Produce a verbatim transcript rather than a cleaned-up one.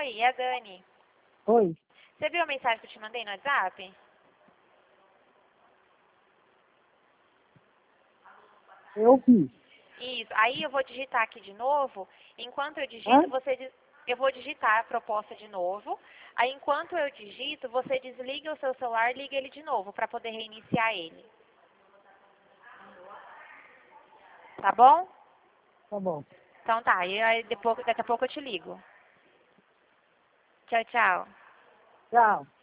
Oi, é a Dani. Oi. Você viu a mensagem que eu te mandei no WhatsApp? Eu vi. Isso. Aí eu vou digitar aqui de novo. Enquanto eu Hã? digito, você diz... eu vou digitar a proposta de novo. Aí enquanto eu digito, você desliga o seu celular e liga ele de novo para poder reiniciar ele. Tá bom? Tá bom. Então tá. E aí depois, daqui a pouco eu te ligo. Tchau, tchau. Tchau.